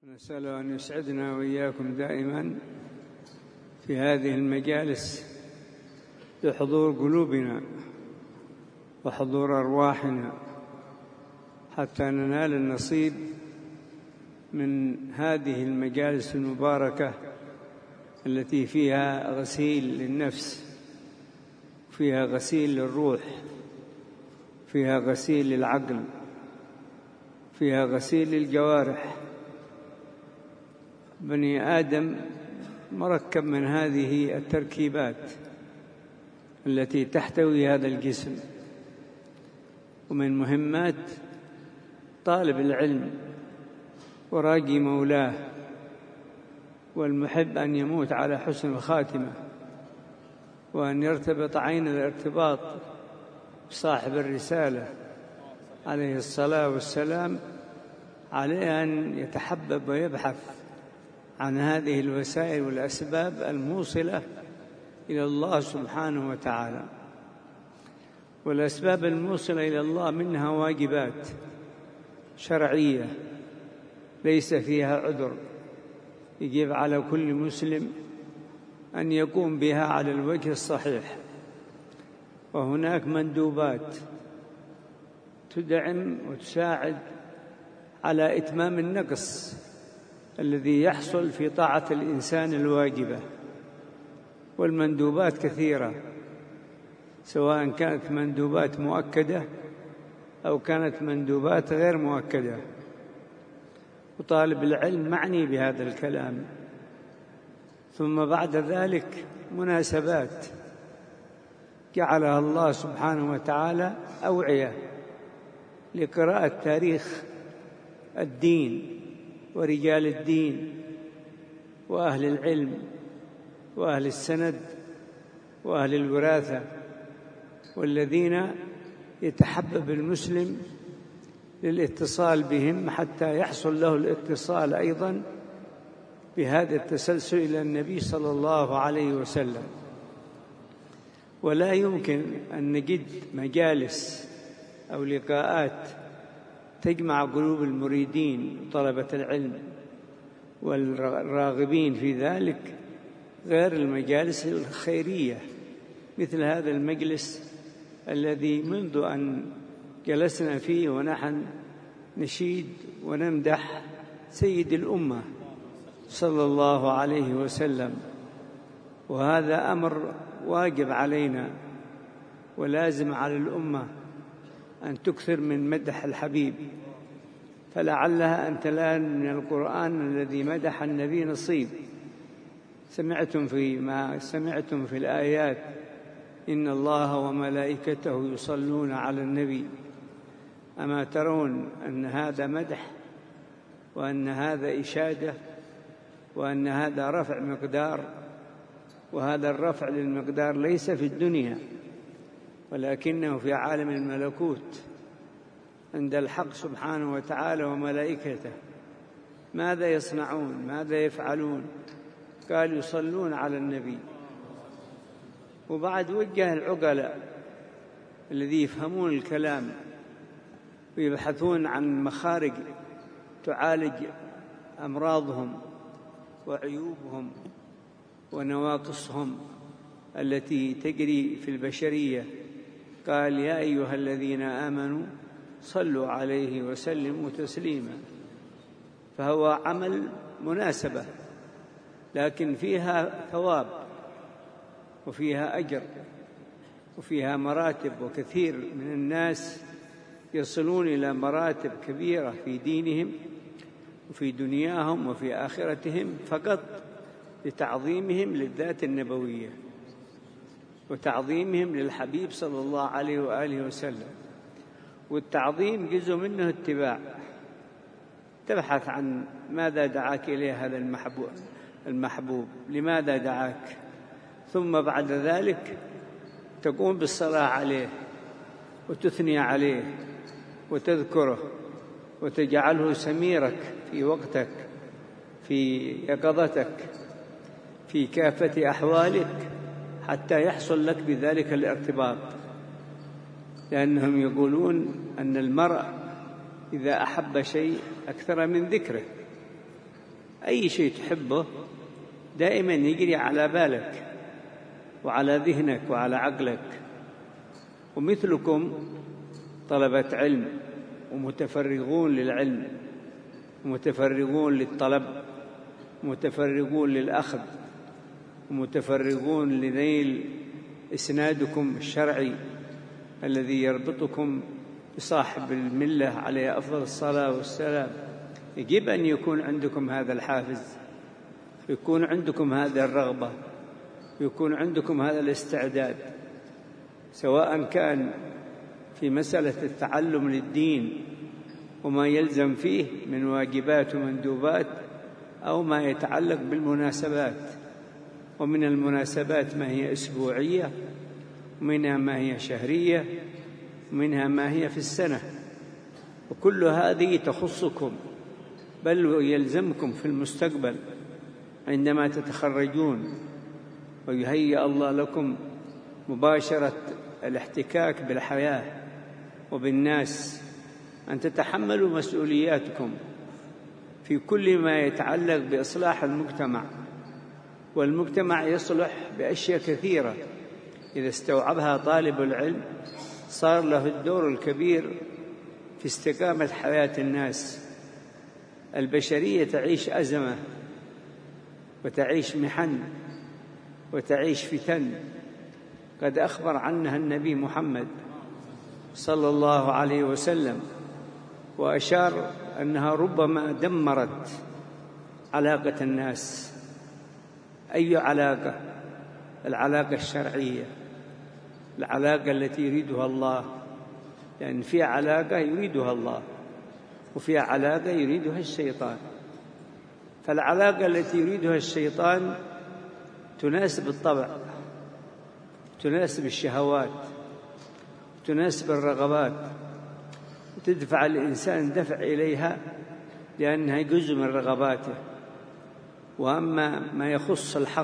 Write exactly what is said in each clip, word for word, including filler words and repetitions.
نسأل أن يسعدنا وإياكم دائما في هذه المجالس بحضور قلوبنا وحضور أرواحنا حتى ننال النصيب من هذه المجالس المباركة التي فيها غسيل للنفس، فيها غسيل للروح، فيها غسيل للعقل، فيها غسيل للجوارح. بني آدم مركب من هذه التركيبات التي تحتوي هذا الجسم، ومن مهمات طالب العلم وراجي مولاه والمحب أن يموت على حسن الخاتمة، وأن يرتبط عين الارتباط بصاحب الرسالة عليه الصلاة والسلام، عليه أن يتحبب ويبحث عن هذه الوسائل والأسباب الموصلة إلى الله سبحانه وتعالى. والأسباب الموصلة إلى الله منها واجبات شرعية ليس فيها عذر، يجب على كل مسلم أن يقوم بها على الوجه الصحيح. وهناك مندوبات تدعم وتساعد على إتمام النقص الذي يحصل في طاعة الإنسان الواجبة. والمندوبات كثيرة، سواء كانت مندوبات مؤكدة أو كانت مندوبات غير مؤكدة، وطالب العلم معني بهذا الكلام. ثم بعد ذلك مناسبات جعلها الله سبحانه وتعالى أوعية لقراءة تاريخ الدين ورجال الدين وأهل العلم وأهل السند وأهل الوراثة، والذين يتحبب المسلم للاتصال بهم حتى يحصل له الاتصال أيضا بهذا التسلسل إلى النبي صلى الله عليه وسلم. ولا يمكن أن نجد مجالس أو لقاءات تجمع قلوب المريدين وطلبة العلم والراغبين في ذلك غير المجالس الخيرية، مثل هذا المجلس الذي منذ أن جلسنا فيه ونحن نشيد ونمدح سيد الأمة صلى الله عليه وسلم. وهذا أمر واجب علينا ولازم على الأمة أن تكثر من مدح الحبيب، فلعلها أن تلان من القرآن الذي مدح النبي نصيب. سمعتم في ما سمعتم في الآيات: إن الله وملائكته يصلون على النبي. أما ترون أن هذا مدح، وأن هذا إشادة، وأن هذا رفع مقدار؟ وهذا الرفع للمقدار ليس في الدنيا ولكنه في عالم الملكوت عند الحق سبحانه وتعالى وملائكته. ماذا يصنعون؟ ماذا يفعلون؟ قال يصلون على النبي. وبعد وجه العقلاء الذي يفهمون الكلام ويبحثون عن مخارج تعالج أمراضهم وعيوبهم ونواقصهم التي تجري في البشرية، قال: يا أيها الذين آمنوا صلوا عليه وسلموا تسليما. فهو عمل مناسبة، لكن فيها ثواب وفيها أجر وفيها مراتب، وكثير من الناس يصلون إلى مراتب كبيرة في دينهم وفي دنياهم وفي آخرتهم فقط لتعظيمهم للذات النبوية وتعظيمهم للحبيب صلى الله عليه وآله وسلم. والتعظيم جزء منه اتباع، تبحث عن ماذا دعاك إليه هذا المحبوب المحبوب لماذا دعاك، ثم بعد ذلك تقوم بالصلاة عليه وتثني عليه وتذكره وتجعله سميرك في وقتك، في يقظتك، في كافة أحوالك، حتى يحصل لك بذلك الارتباط. لأنهم يقولون أن المرء إذا أحب شيء أكثر من ذكره، أي شيء تحبه دائما يجري على بالك وعلى ذهنك وعلى عقلك. ومثلكم طلبة علم ومتفرغون للعلم ومتفرغون للطلب ومتفرغون للأخذ ومتفرغون لنيل إسنادكم الشرعي الذي يربطكم بصاحب الملة عليه أفضل الصلاة والسلام. يجب أن يكون عندكم هذا الحافز، يكون عندكم هذه الرغبة، يكون عندكم هذا الاستعداد، سواء كان في مسألة التعلم للدين وما يلزم فيه من واجبات ومندوبات، أو ما يتعلق بالمناسبات. ومن المناسبات ما هي أسبوعية، ومنها ما هي شهرية، ومنها ما هي في السنة، وكل هذه تخصكم بل ويلزمكم في المستقبل عندما تتخرجون ويهيئ الله لكم مباشرة الاحتكاك بالحياة وبالناس، أن تتحملوا مسؤولياتكم في كل ما يتعلق بإصلاح المجتمع. والمجتمع يصلح بأشياء كثيرة إذا استوعبها طالب العلم صار له الدور الكبير في استقامة حياة الناس. البشرية تعيش أزمة وتعيش محن وتعيش فتن قد أخبر عنها النبي محمد صلى الله عليه وسلم، وأشار أنها ربما دمرت علاقة الناس. أي علاقة؟ العلاقة الشرعية، العلاقة التي يريدها الله، لأن يعني في علاقة يريدها الله وفي علاقة يريدها الشيطان. فالعلاقة التي يريدها الشيطان تناسب الطبع، تناسب الشهوات، تناسب الرغبات، وتدفع الإنسان دفع إليها لأنها جزء من رغباته. وأما ما يخص الحق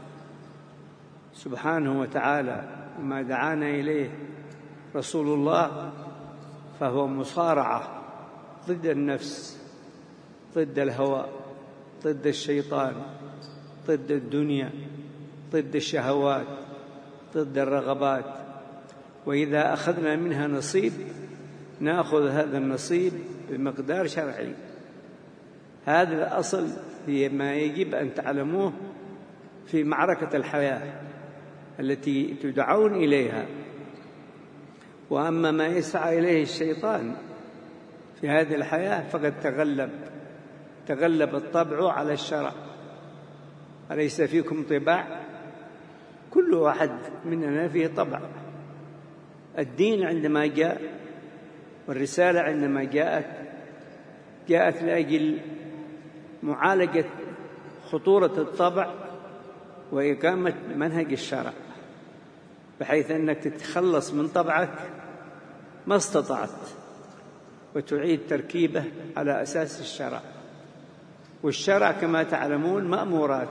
سبحانه وتعالى وما دعانا إليه رسول الله فهو مصارعة ضد النفس، ضد الهوى، ضد الشيطان، ضد الدنيا، ضد الشهوات، ضد الرغبات. وإذا أخذنا منها نصيب نأخذ هذا النصيب بمقدار شرعي. هذا الأصل هي ما يجب أن تعلموه في معركة الحياة التي تدعون إليها. وأما ما يسعى إليه الشيطان في هذه الحياة فقد تغلب تغلب الطبع على الشرع. أليس فيكم طباع؟ كل واحد مننا فيه طبع. الدين عندما جاء والرسالة عندما جاءت جاءت لأجل معالجة خطورة الطبع وإقامة منهج الشرع، بحيث أنك تتخلص من طبعك ما استطعت وتعيد تركيبه على أساس الشرع. والشرع كما تعلمون مأمورات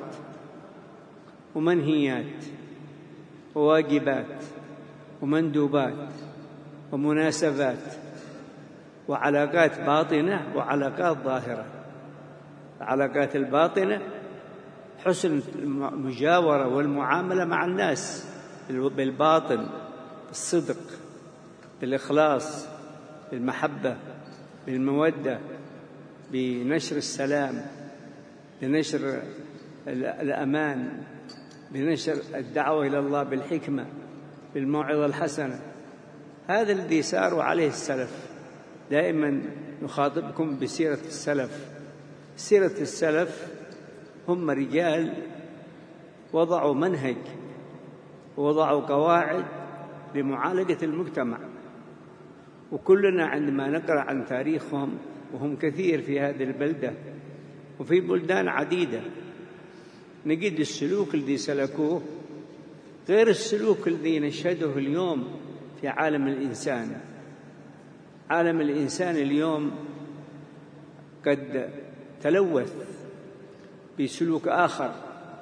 ومنهيات وواجبات ومندوبات ومناسبات وعلاقات باطنة وعلاقات ظاهرة. العلاقات الباطنة حسن المجاورة والمعاملة مع الناس بالباطن، بالصدق، بالإخلاص، بالمحبة، بالمودة، بنشر السلام، بنشر الأمان، بنشر الدعوة إلى الله بالحكمة، بالموعظة الحسنة. هذا الذي ساروا عليه السلف. دائما نخاطبكم بسيرة السلف. سيرة السلف هم رجال وضعوا منهج ووضعوا قواعد لمعالجة المجتمع. وكلنا عندما نقرأ عن تاريخهم، وهم كثير في هذه البلدة وفي بلدان عديدة، نجد السلوك الذي سلكوه غير السلوك الذي نشهده اليوم في عالم الإنسان. عالم الإنسان اليوم قد تلوث بسلوك آخر،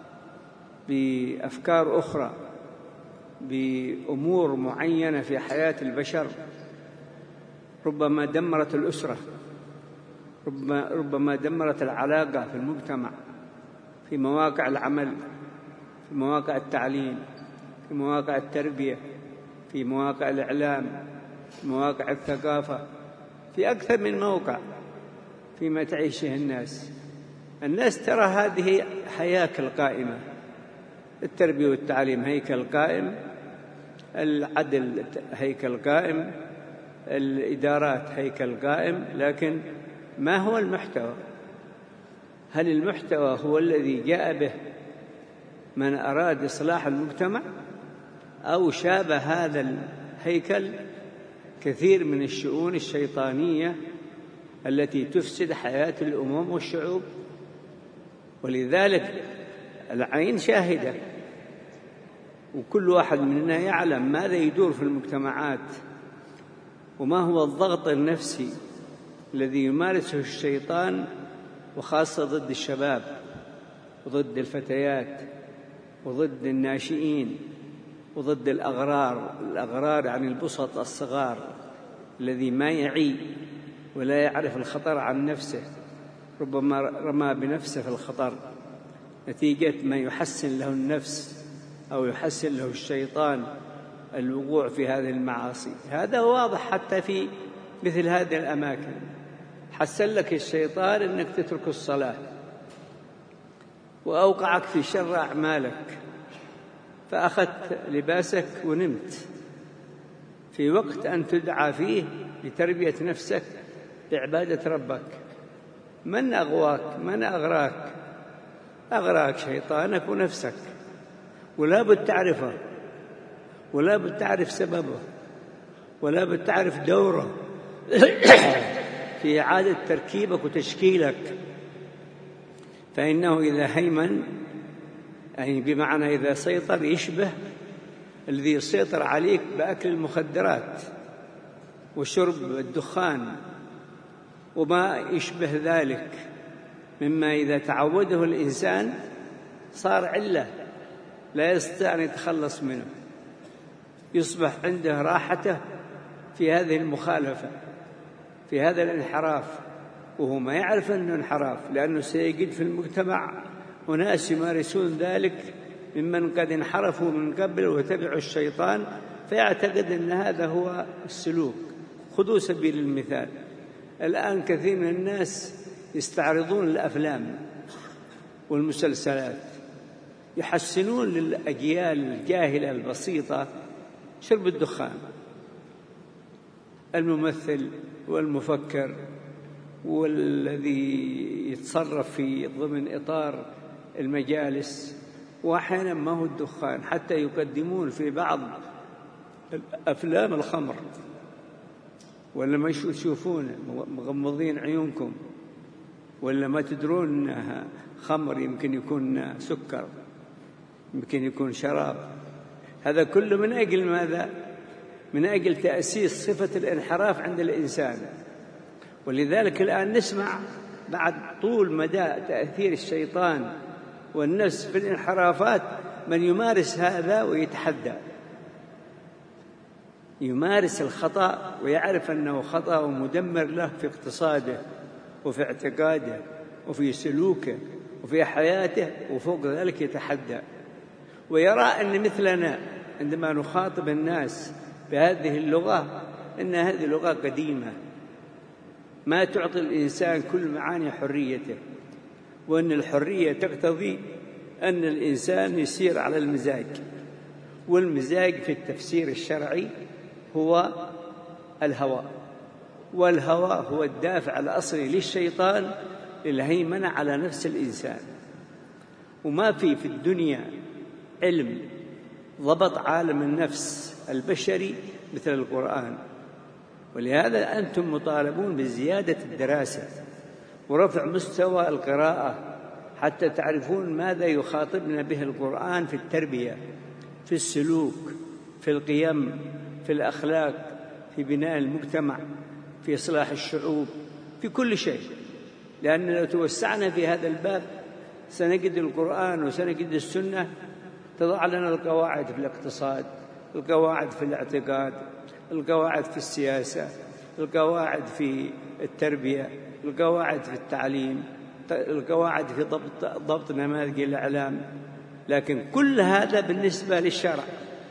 بأفكار أخرى، بأمور معينة في حياة البشر ربما دمرت الأسرة، ربما, ربما دمرت العلاقة في المجتمع، في مواقع العمل، في مواقع التعليم، في مواقع التربية، في مواقع الإعلام، في مواقع الثقافة، في أكثر من موقع فيما تعيشه الناس. الناس ترى هذه هياكل قائمة، التربية والتعليم هيكل قائم، العدل هيكل قائم، الإدارات هيكل قائم، لكن ما هو المحتوى؟ هل المحتوى هو الذي جاء به من أراد إصلاح المجتمع، أو شابه هذا الهيكل كثير من الشؤون الشيطانية التي تفسد حياة الأمم والشعوب؟ ولذلك العين شاهدة، وكل واحد مننا يعلم ماذا يدور في المجتمعات، وما هو الضغط النفسي الذي يمارسه الشيطان، وخاصة ضد الشباب وضد الفتيات وضد الناشئين وضد الأغرار. الأغرار يعني البسط الصغار الذي ما يعي ولا يعرف الخطر عن نفسه، ربما رمى بنفسه في الخطر نتيجة ما يحسن له النفس أو يحسن له الشيطان الوقوع في هذه المعاصي. هذا واضح حتى في مثل هذه الأماكن. حسن لك الشيطان أنك تترك الصلاة، وأوقعك في شر أعمالك، فأخذت لباسك ونمت في وقت أن تدعى فيه لتربية نفسك بعبادة ربك. من أغواك؟ من أغراك؟ أغراك شيطانك ونفسك، ولا بد تعرفه، ولا بد تعرف سببه، ولا بد تعرف دوره في إعادة تركيبك وتشكيلك. فإنه إذا هيمن، يعني بمعنى إذا سيطر، يشبه الذي يسيطر عليك بأكل المخدرات وشرب الدخان وما يشبه ذلك، مما إذا تعوده الإنسان صار علة لا يستطيع أن يتخلص منه، يصبح عنده راحته في هذه المخالفة، في هذا الانحراف، وهو ما يعرف أنه انحراف، لأنه سيجد في المجتمع أناس يمارسون ذلك ممن قد انحرفوا من قبل وتبعوا الشيطان، فيعتقد أن هذا هو السلوك. خذوا سبيل المثال، الآن كثير من الناس يستعرضون الأفلام والمسلسلات، يحسنون للأجيال الجاهلة البسيطة شرب الدخان. الممثل والمفكر والذي يتصرف في ضمن إطار المجالس، وأحيانا ما هو الدخان، حتى يقدمون في بعض الأفلام الخمر، ولا ما تشوفون مغمضين عيونكم، ولا ما تدرون أنها خمر، يمكن يكون سكر، يمكن يكون شراب. هذا كله من أجل ماذا؟ من أجل تأسيس صفة الانحراف عند الإنسان. ولذلك الآن نسمع بعد طول مدى تأثير الشيطان والنفس في الانحرافات من يمارس هذا ويتحدى، يمارس الخطأ ويعرف أنه خطأ ومدمر له في اقتصاده وفي اعتقاده وفي سلوكه وفي حياته، وفوق ذلك يتحدى ويرى أن مثلنا عندما نخاطب الناس بهذه اللغة أن هذه لغة قديمة ما تعطي الإنسان كل معاني حريته، وأن الحرية تقتضي أن الإنسان يسير على المزاج، والمزاج في التفسير الشرعي هو الهوى، والهوى هو الدافع الأصلي للشيطان للهيمنة على نفس الإنسان. وما في في الدنيا علم ضبط عالم النفس البشري مثل القرآن، ولهذا أنتم مطالبون بزيادة الدراسة ورفع مستوى القراءة حتى تعرفون ماذا يخاطبنا به القرآن في التربية، في السلوك، في القيم، في الأخلاق، في بناء المجتمع، في إصلاح الشعوب، في كل شيء. لأن لو توسعنا في هذا الباب سنجد القرآن وسنجد السنة تضع لنا القواعد في الاقتصاد، القواعد في الاعتقاد، القواعد في السياسة، القواعد في التربية، القواعد في التعليم، القواعد في ضبط, ضبط نماذج الإعلام، لكن كل هذا بالنسبة للشرع،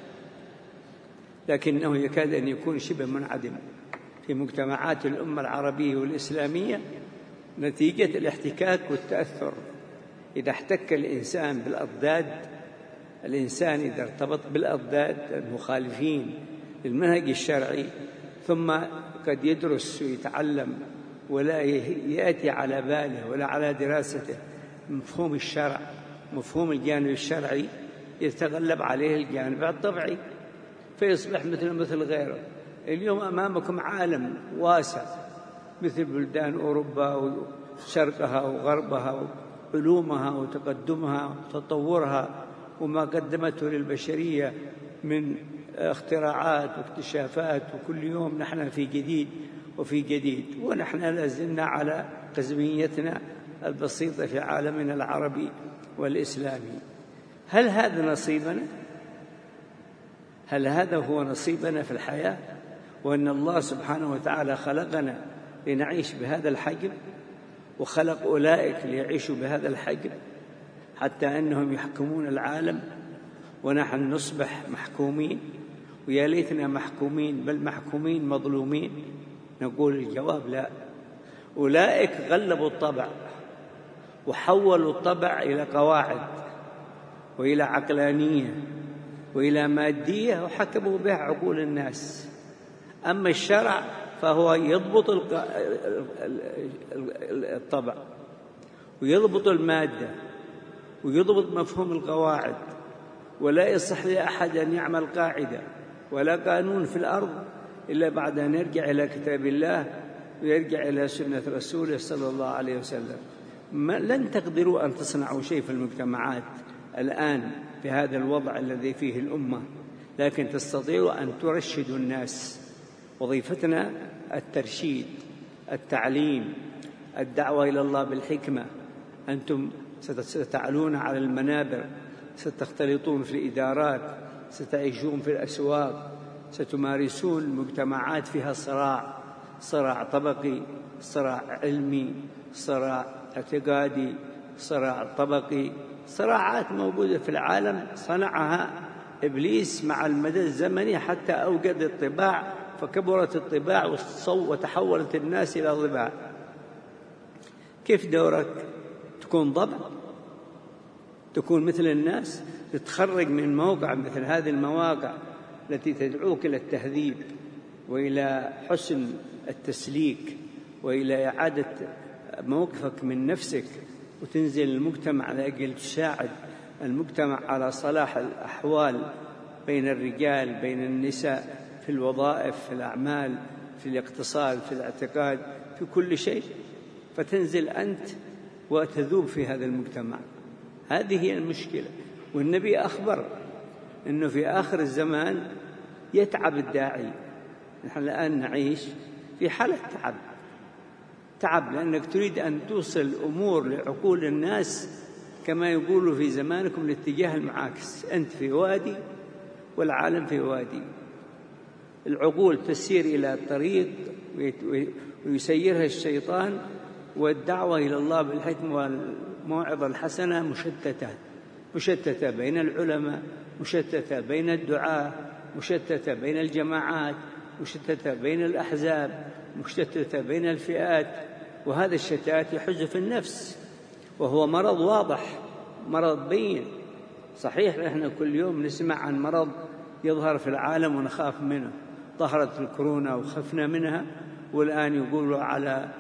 لكنه يكاد أن يكون شبه منعدم في مجتمعات الأمة العربية والإسلامية نتيجة الاحتكاك والتأثر. إذا احتك الإنسان بالأضداد، الإنسان إذا ارتبط بالأضداد المخالفين للمنهج الشرعي، ثم قد يدرس ويتعلم ولا يأتي على باله ولا على دراسته مفهوم الشرع، مفهوم الجانب الشرعي، يتغلب عليه الجانب الطبعي فيصبح مثل مثل غيره. اليوم أمامكم عالم واسع مثل بلدان أوروبا وشرقها وغربها وعلومها وتقدمها وتطورها وما قدمته للبشرية من اختراعات واكتشافات، وكل يوم نحن في جديد وفي جديد، ونحن لازلنا على قزميتنا البسيطة في عالمنا العربي والإسلامي. هل هذا نصيبنا؟ هل هذا هو نصيبنا في الحياة؟ وأن الله سبحانه وتعالى خلقنا لنعيش بهذا الحجم، وخلق أولئك ليعيشوا بهذا الحجم حتى أنهم يحكمون العالم ونحن نصبح محكومين؟ ويا ليتنا محكومين، بل محكومين مظلومين. نقول الجواب لا. أولئك غلبوا الطبع وحولوا الطبع إلى قواعد وإلى عقلانية وإلى مادية وحكموا بها عقول الناس. أما الشرع فهو يضبط الطبع ويضبط المادة ويضبط مفهوم القواعد، ولا يصح لأحد أن يعمل قاعدة ولا قانون في الأرض إلا بعد أن يرجع إلى كتاب الله ويرجع إلى سنة رسوله صلى الله عليه وسلم. لن تقدروا أن تصنعوا شيء في المجتمعات الآن في هذا الوضع الذي فيه الأمة، لكن تستطيعوا أن ترشدوا الناس. وظيفتنا الترشيد، التعليم، الدعوة إلى الله بالحكمة. أنتم ستعلون على المنابر، ستختلطون في الإدارات، ستعيشون في الأسواق، ستمارسون مجتمعات فيها صراع، صراع طبقي، صراع علمي، صراع اعتقادي، صراع طبقي، صراعات موجودة في العالم صنعها إبليس مع المدى الزمني حتى أوجد الطباع، فكبرت الطباع وتحولت الناس إلى ضباع. كيف دورك؟ تكون ضبع؟ تكون مثل الناس؟ تتخرج من موقع مثل هذه المواقع التي تدعوك إلى التهذيب وإلى حسن التسليك وإلى إعادة موقفك من نفسك، وتنزل المجتمع لأجل تساعد المجتمع على صلاح الأحوال بين الرجال بين النساء، في الوظائف، في الأعمال، في الاقتصاد، في الاعتقاد، في كل شيء، فتنزل أنت وتذوب في هذا المجتمع. هذه هي المشكلة. والنبي أخبر أنه في آخر الزمان يتعب الداعي. نحن الآن نعيش في حالة تعب تعب لأنك تريد أن توصل الأمور لعقول الناس كما يقولوا في زمانكم الاتجاه المعاكس، أنت في وادي والعالم في وادي. العقول تسير إلى طريق ويسيرها الشيطان، والدعوة إلى الله بالحكمة والموعظة الحسنة مشتتة مشتتة بين العلماء، مشتتة بين الدعاة، مشتتة بين الجماعات، مشتتة بين الأحزاب، مشتتة بين الفئات. وهذا الشتات يحج في النفس، وهو مرض واضح، مرض بين. صحيح نحن كل يوم نسمع عن مرض يظهر في العالم ونخاف منه. ظهرت الكورونا وخفنا منها، والآن يقولوا على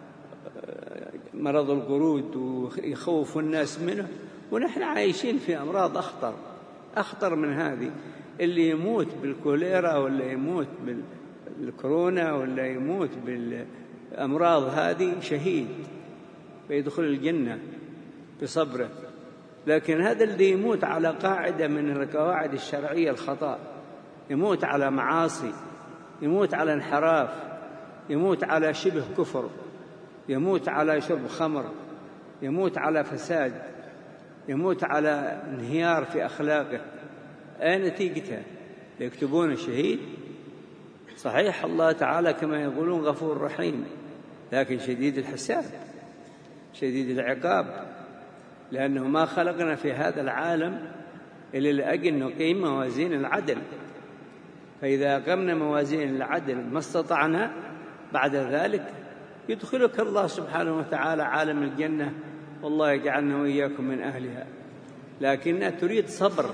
مرض القرود ويخوفوا الناس منه، ونحن عايشين في أمراض أخطر أخطر من هذه. اللي يموت بالكوليرا ولا يموت بالكورونا ولا يموت بالأمراض هذه شهيد فيدخل الجنة بصبره، لكن هذا اللي يموت على قاعدة من القواعد الشرعية الخطأ، يموت على معاصي، يموت على انحراف، يموت على شبه كفر، يموت على شرب خمر، يموت على فساد، يموت على انهيار في أخلاقه. أين نتيجتها؟ يكتبون شهيد؟ صحيح الله تعالى كما يقولون غفور رحيم، لكن شديد الحساب شديد العقاب، لأنه ما خلقنا في هذا العالم إلا لأجل نقيم موازين العدل، فإذا أقمنا موازين العدل ما استطعنا بعد ذلك يدخلك الله سبحانه وتعالى عالم الجنة، والله يجعلنا وإياكم من أهلها. لكنها تريد صبر،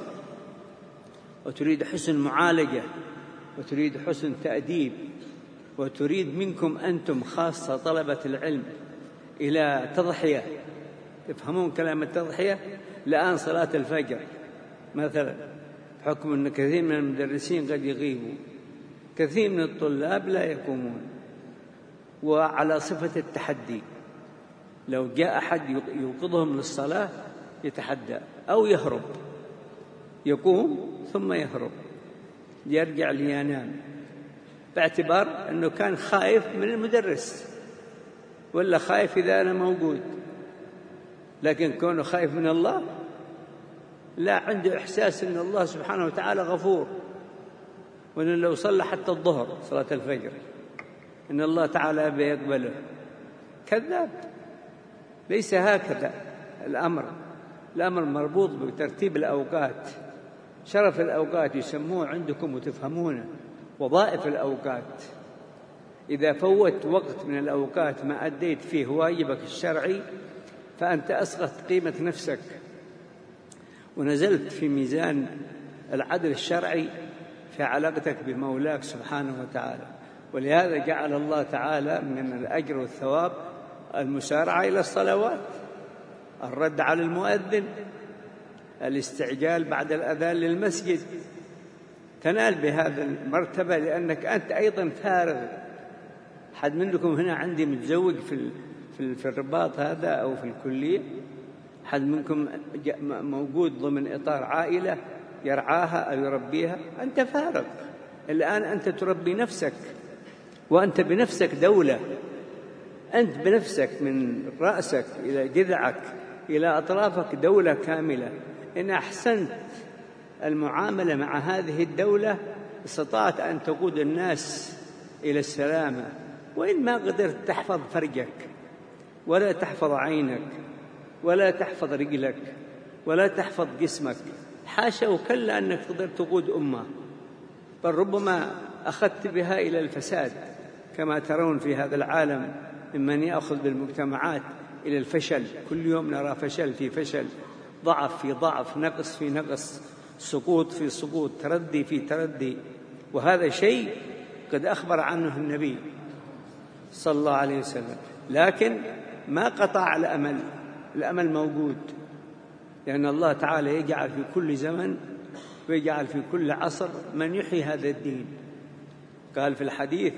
وتريد حسن معالجة، وتريد حسن تأديب، وتريد منكم أنتم خاصة طلبة العلم إلى تضحية. تفهمون كلام التضحية؟ الآن صلاة الفجر مثلا، حكم أن كثير من المدرسين قد يغيبوا، كثير من الطلاب لا يقومون، وعلى صفة التحدي، لو جاء أحد يوقظهم للصلاة يتحدى أو يهرب، يقوم ثم يهرب يرجع لينام، باعتبار أنه كان خايف من المدرس ولا خايف إذا أنا موجود. لكن كونه خايف من الله، لا، عنده إحساس أن الله سبحانه وتعالى غفور، وأنه لو صلى حتى الظهر صلاة الفجر إن الله تعالى بيقبله. كذاب، ليس هكذا الأمر. الأمر مربوط بترتيب الأوقات، شرف الأوقات يسموه عندكم وتفهمونه، وظائف الأوقات. إذا فوت وقت من الأوقات ما أديت فيه واجبك الشرعي فأنت أسقط قيمة نفسك، ونزلت في ميزان العدل الشرعي في علاقتك بمولاك سبحانه وتعالى. ولهذا جعل الله تعالى من الأجر والثواب المسارعة إلى الصلوات، الرد على المؤذن، الاستعجال بعد الأذان للمسجد، تنال بهذا المرتبة لأنك أنت أيضا فارغ. حد منكم هنا عندي متزوج في في الرباط هذا أو في الكلية؟ حد منكم موجود ضمن إطار عائلة يرعاها أو يربيها؟ أنت فارغ الآن، أنت تربي نفسك، وأنت بنفسك دولة، أنت بنفسك من رأسك إلى جذعك إلى أطرافك دولة كاملة. إن أحسنت المعاملة مع هذه الدولة استطعت أن تقود الناس إلى السلامة. وإن ما قدرت تحفظ فرجك، ولا تحفظ عينك، ولا تحفظ رجلك، ولا تحفظ جسمك، حاشا وكلا أنك تقدر تقود أمة، بل ربما أخذت بها إلى الفساد، كما ترون في هذا العالم ممن يأخذ بالمجتمعات إلى الفشل. كل يوم نرى فشل في فشل، ضعف في ضعف، نقص في نقص، سقوط في سقوط، تردي في تردي. وهذا شيء قد أخبر عنه النبي صلى الله عليه وسلم. لكن ما قطع الأمل، الأمل موجود، لأن الله تعالى يجعل في كل زمن ويجعل في كل عصر من يحيي هذا الدين. قال في الحديث: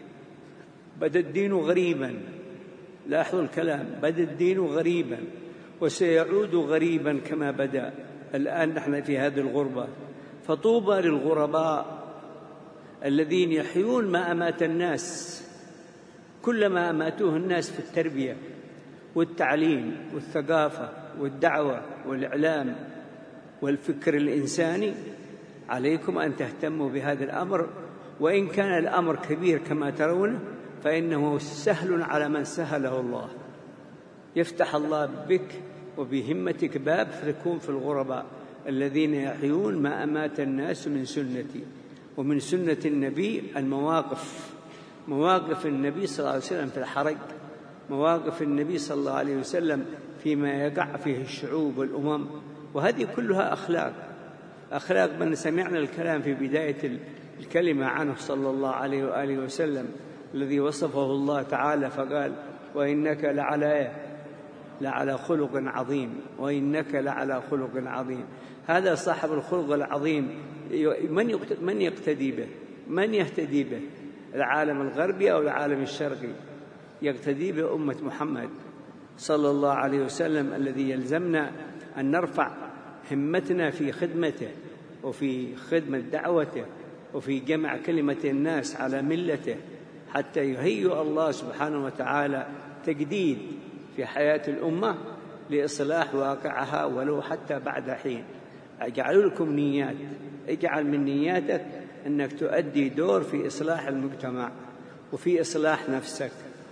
بدا الدين غريبا، لاحظوا الكلام، بدا الدين غريبا وسيعود غريبا كما بدا. الآن نحن في هذه الغربة، فطوبى للغرباء الذين يحيون ما أمات الناس. كلما أماتوه الناس في التربية والتعليم والثقافة والدعوة والإعلام والفكر الإنساني، عليكم أن تهتموا بهذا الأمر. وإن كان الأمر كبير كما ترونه فإنه سهل على من سهله الله. يفتح الله بك وبهمتك باب فتكون في الغرباء الذين يحيون ما أمات الناس من سنتي ومن سنة النبي. المواقف، مواقف النبي صلى الله عليه وسلم في الحرج، مواقف النبي صلى الله عليه وسلم فيما يقع فيه الشعوب والأمم، وهذه كلها أخلاق، أخلاق من سمعنا الكلام في بداية الكلمة عنه صلى الله عليه وآله وسلم، الذي وصفه الله تعالى فقال: وإنك لعلى لعلى خلق عظيم، وإنك لعلى خلق عظيم. هذا صاحب الخلق العظيم من من يقتدي به؟ من يهتدي به؟ العالم الغربي أو العالم الشرقي؟ يقتدي به أمة محمد صلى الله عليه وسلم، الذي يلزمنا أن نرفع همتنا في خدمته وفي خدمة دعوته وفي جمع كلمة الناس على ملته، حتى يهيئ الله سبحانه وتعالى تجديد في حياة الأمة لإصلاح واقعها ولو حتى بعد حين. أجعل لكم نيات، اجعل من نياتك أنك تؤدي دور في إصلاح المجتمع وفي إصلاح نفسك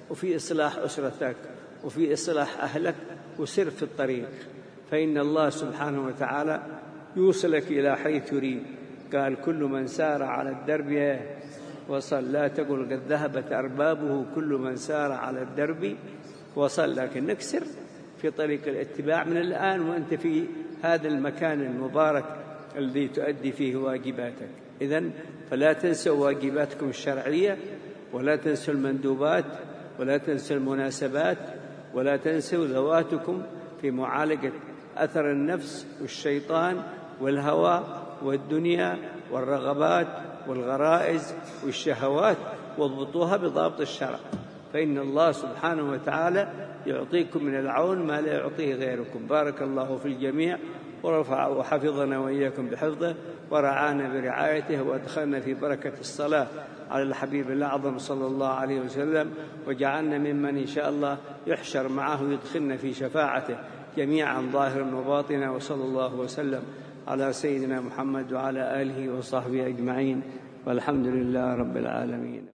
وفي إصلاح أسرتك وفي إصلاح أهلك، وسر في الطريق، فإن الله سبحانه وتعالى يوصلك إلى حيث يريد. قال كل من سار على الدرب وصل، لا تقل قد ذهبت أربابه، كل من سار على الدرب وصل. لكن نكسر في طريق الاتباع من الآن وأنت في هذا المكان المبارك الذي تؤدي فيه واجباتك. إذن فلا تنسوا واجباتكم الشرعية، ولا تنسوا المندوبات، ولا تنسوا المناسبات، ولا تنسوا ذواتكم في معالجة أثر النفس والشيطان والهوى والدنيا والرغبات والغرائز والشهوات، واضبطوها بضابط الشرع، فإن الله سبحانه وتعالى يعطيكم من العون ما لا يعطيه غيركم. بارك الله في الجميع، ورفع وحفظنا وإياكم بحفظه، ورعانا برعايته، وأدخلنا في بركة الصلاة على الحبيب الأعظم صلى الله عليه وسلم، وجعلنا ممن إن شاء الله يحشر معه يدخلنا في شفاعته جميعا ظاهرا وباطنا. وصلى الله وسلم على سيدنا محمد وعلى آله وصحبه أجمعين، والحمد لله رب العالمين.